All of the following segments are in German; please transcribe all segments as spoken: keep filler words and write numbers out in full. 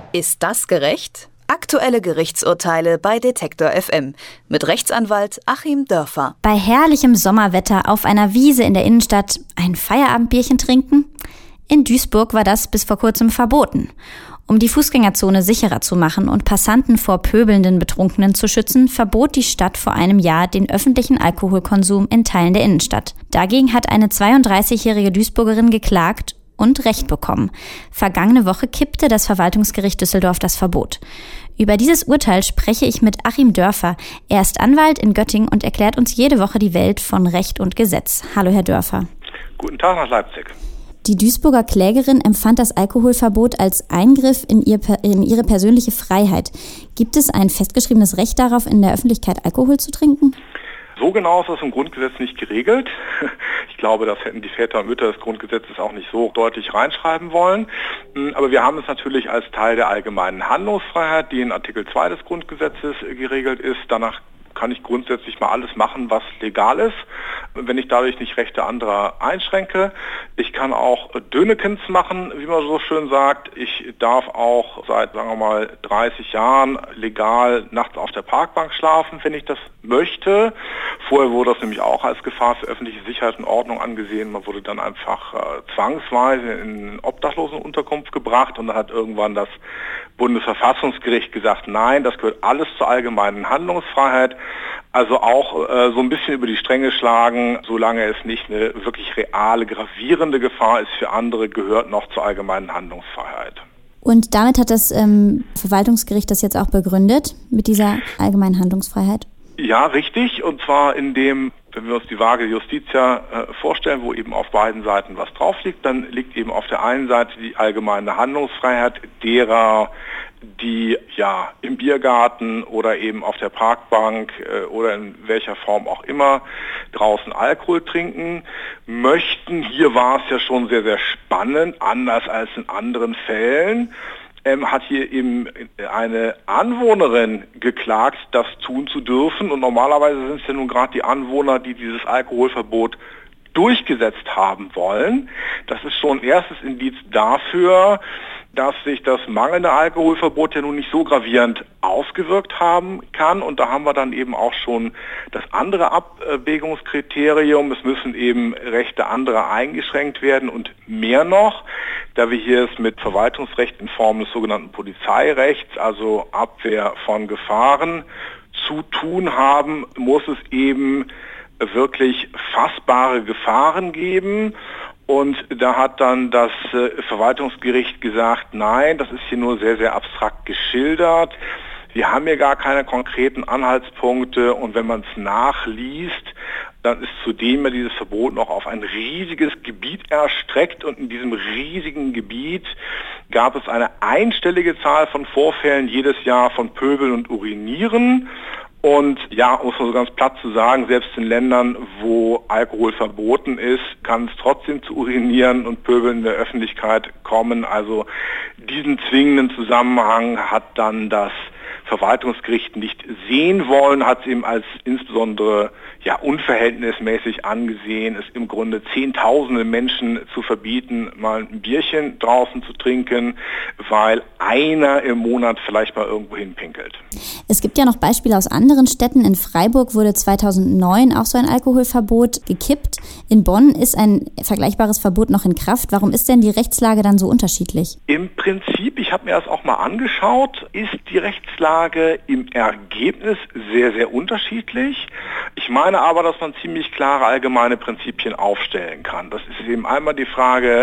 Ist das gerecht? Aktuelle Gerichtsurteile bei Detektor F M mit Rechtsanwalt Achim Dörfer. Bei herrlichem Sommerwetter auf einer Wiese in der Innenstadt ein Feierabendbierchen trinken? In Duisburg war das bis vor kurzem verboten. Um die Fußgängerzone sicherer zu machen und Passanten vor pöbelnden Betrunkenen zu schützen, verbot die Stadt vor einem Jahr den öffentlichen Alkoholkonsum in Teilen der Innenstadt. Dagegen hat eine zweiunddreißigjährige Duisburgerin geklagt und Recht bekommen. Vergangene Woche kippte das Verwaltungsgericht Düsseldorf das Verbot. Über dieses Urteil spreche ich mit Achim Dörfer. Er ist Anwalt in Göttingen und erklärt uns jede Woche die Welt von Recht und Gesetz. Hallo, Herr Dörfer. Guten Tag nach Leipzig. Die Duisburger Klägerin empfand das Alkoholverbot als Eingriff in, ihr, in ihre persönliche Freiheit. Gibt es ein festgeschriebenes Recht darauf, in der Öffentlichkeit Alkohol zu trinken? So genau ist das im Grundgesetz nicht geregelt. Ich glaube, das hätten die Väter und Mütter des Grundgesetzes auch nicht so deutlich reinschreiben wollen. Aber wir haben es natürlich als Teil der allgemeinen Handlungsfreiheit, die in Artikel zwei des Grundgesetzes geregelt ist. Danach kann ich grundsätzlich mal alles machen, was legal ist, wenn ich dadurch nicht Rechte anderer einschränke. Ich kann auch Dönekens machen, wie man so schön sagt. Ich darf auch seit, sagen wir mal, dreißig Jahren legal nachts auf der Parkbank schlafen, wenn ich das möchte. Vorher wurde das nämlich auch als Gefahr für öffentliche Sicherheit und Ordnung angesehen. Man wurde dann einfach äh, zwangsweise in Obdachlosenunterkunft gebracht und dann hat irgendwann das Bundesverfassungsgericht gesagt, nein, das gehört alles zur allgemeinen Handlungsfreiheit. Also auch äh, so ein bisschen über die Stränge schlagen, solange es nicht eine wirklich reale, gravierende Gefahr ist für andere, gehört noch zur allgemeinen Handlungsfreiheit. Und damit hat das ähm, Verwaltungsgericht das jetzt auch begründet, mit dieser allgemeinen Handlungsfreiheit? Ja, richtig. Und zwar in dem, wenn wir uns die Waage Justitia äh, vorstellen, wo eben auf beiden Seiten was drauf liegt, dann liegt eben auf der einen Seite die allgemeine Handlungsfreiheit derer, die ja im Biergarten oder eben auf der Parkbank äh, oder in welcher Form auch immer draußen Alkohol trinken möchten. Hier war es ja schon sehr, sehr spannend, anders als in anderen Fällen. Ähm, hat hier eben eine Anwohnerin geklagt, das tun zu dürfen. Und normalerweise sind es ja nun gerade die Anwohner, die dieses Alkoholverbot durchgesetzt haben wollen. Das ist schon ein erstes Indiz dafür, dass sich das mangelnde Alkoholverbot ja nun nicht so gravierend ausgewirkt haben kann. Und da haben wir dann eben auch schon das andere Abwägungskriterium. Es müssen eben Rechte anderer eingeschränkt werden und mehr noch, da wir hier es mit Verwaltungsrecht in Form des sogenannten Polizeirechts, also Abwehr von Gefahren, zu tun haben, muss es eben wirklich fassbare Gefahren geben. Und da hat dann das äh, Verwaltungsgericht gesagt, nein, das ist hier nur sehr, sehr abstrakt geschildert. Wir haben hier gar keine konkreten Anhaltspunkte und wenn man es nachliest, dann ist zudem ja dieses Verbot noch auf ein riesiges Gebiet erstreckt und in diesem riesigen Gebiet gab es eine einstellige Zahl von Vorfällen jedes Jahr von Pöbeln und Urinieren. Und ja, um es so ganz platt zu sagen, selbst in Ländern, wo Alkohol verboten ist, kann es trotzdem zu Urinieren und Pöbeln in der Öffentlichkeit kommen. Also diesen zwingenden Zusammenhang hat dann das Verwaltungsgericht nicht sehen wollen, hat es eben als insbesondere ja, unverhältnismäßig angesehen, es im Grunde Zehntausende Menschen zu verbieten, mal ein Bierchen draußen zu trinken, weil einer im Monat vielleicht mal irgendwo hinpinkelt. Es gibt ja noch Beispiele aus anderen Städten. In Freiburg wurde zweitausendneun auch so ein Alkoholverbot gekippt. In Bonn ist ein vergleichbares Verbot noch in Kraft. Warum ist denn die Rechtslage dann so unterschiedlich? Im Prinzip, ich habe mir das auch mal angeschaut, ist die Rechtslage im Ergebnis sehr, sehr unterschiedlich. Ich meine aber, dass man ziemlich klare allgemeine Prinzipien aufstellen kann. Das ist eben einmal die Frage,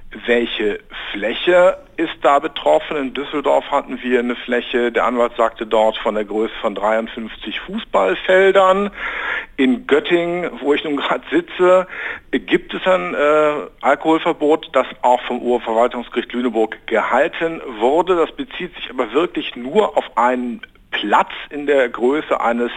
welche Fläche ist da betroffen? In Düsseldorf hatten wir eine Fläche, der Anwalt sagte dort von der Größe von dreiundfünfzig Fußballfeldern. In Göttingen, wo ich nun gerade sitze, gibt es ein äh, Alkoholverbot, das auch vom Oberverwaltungsgericht Lüneburg gehalten wurde. Das bezieht sich aber wirklich nur auf einen Platz in der Größe eines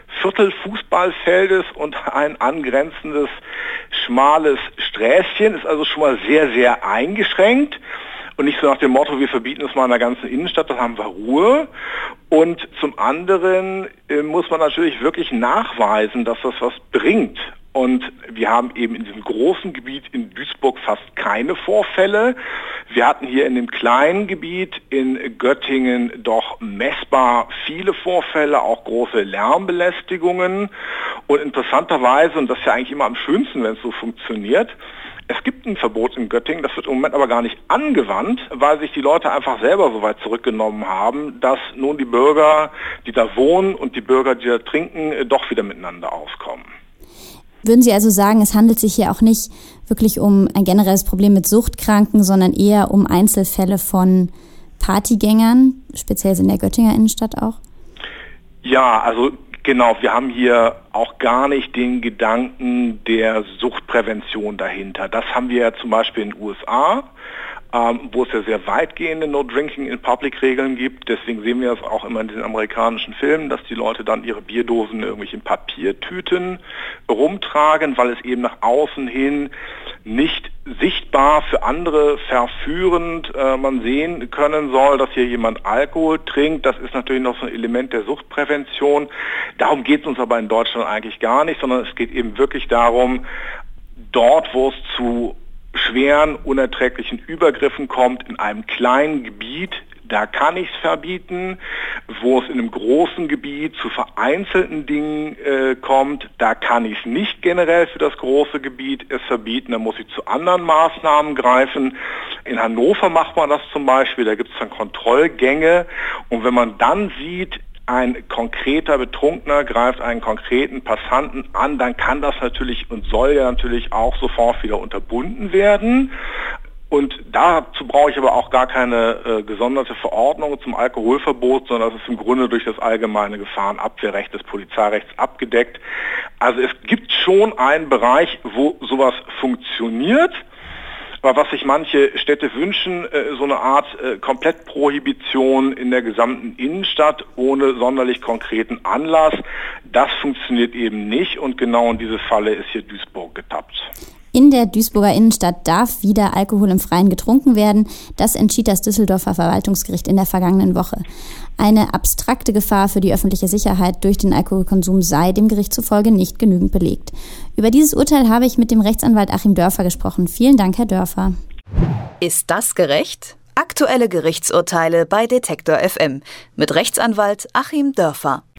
Viertelfußballfeldes und ein angrenzendes schmales Sträßchen, ist also schon mal sehr, sehr eingeschränkt. Und nicht so nach dem Motto, wir verbieten es mal in der ganzen Innenstadt, dann haben wir Ruhe. Und zum anderen äh, muss man natürlich wirklich nachweisen, dass das was bringt. Und wir haben eben in diesem großen Gebiet in Duisburg fast keine Vorfälle. Wir hatten hier in dem kleinen Gebiet in Göttingen doch messbar viele Vorfälle, auch große Lärmbelästigungen. Und interessanterweise, und das ist ja eigentlich immer am schönsten, wenn es so funktioniert, es gibt ein Verbot in Göttingen, das wird im Moment aber gar nicht angewandt, weil sich die Leute einfach selber so weit zurückgenommen haben, dass nun die Bürger, die da wohnen und die Bürger, die da trinken, doch wieder miteinander auskommen. Würden Sie also sagen, es handelt sich hier auch nicht wirklich um ein generelles Problem mit Suchtkranken, sondern eher um Einzelfälle von Partygängern, speziell in der Göttinger Innenstadt auch? Ja, also genau, wir haben hier auch gar nicht den Gedanken der Suchtprävention dahinter. Das haben wir ja zum Beispiel in den U S A, ähm, wo es ja sehr weitgehende No-Drinking-in-Public-Regeln gibt. Deswegen sehen wir das auch immer in den amerikanischen Filmen, dass die Leute dann ihre Bierdosen in irgendwelchen Papiertüten rumtragen, weil es eben nach außen hin nicht sichtbar für andere verführend äh, man sehen können soll, dass hier jemand Alkohol trinkt. Das ist natürlich noch so ein Element der Suchtprävention. Darum geht es uns aber in Deutschland eigentlich gar nicht, sondern es geht eben wirklich darum, dort, wo es zu schweren, unerträglichen Übergriffen kommt, in einem kleinen Gebiet, da kann ich es verbieten. Wo es in einem großen Gebiet zu vereinzelten Dingen äh, kommt, da kann ich es nicht generell für das große Gebiet es verbieten. Da muss ich zu anderen Maßnahmen greifen. In Hannover macht man das zum Beispiel, da gibt es dann Kontrollgänge. Und wenn man dann sieht, ein konkreter Betrunkener greift einen konkreten Passanten an, dann kann das natürlich und soll ja natürlich auch sofort wieder unterbunden werden. Und dazu brauche ich aber auch gar keine äh, gesonderte Verordnung zum Alkoholverbot, sondern das ist im Grunde durch das allgemeine Gefahrenabwehrrecht des Polizeirechts abgedeckt. Also es gibt schon einen Bereich, wo sowas funktioniert. Aber was sich manche Städte wünschen, äh, so eine Art äh, Komplettprohibition in der gesamten Innenstadt ohne sonderlich konkreten Anlass, das funktioniert eben nicht. Und genau in diese Falle ist hier Duisburg getappt. In der Duisburger Innenstadt darf wieder Alkohol im Freien getrunken werden. Das entschied das Düsseldorfer Verwaltungsgericht in der vergangenen Woche. Eine abstrakte Gefahr für die öffentliche Sicherheit durch den Alkoholkonsum sei dem Gericht zufolge nicht genügend belegt. Über dieses Urteil habe ich mit dem Rechtsanwalt Achim Dörfer gesprochen. Vielen Dank, Herr Dörfer. Ist das gerecht? Aktuelle Gerichtsurteile bei Detektor F M mit Rechtsanwalt Achim Dörfer.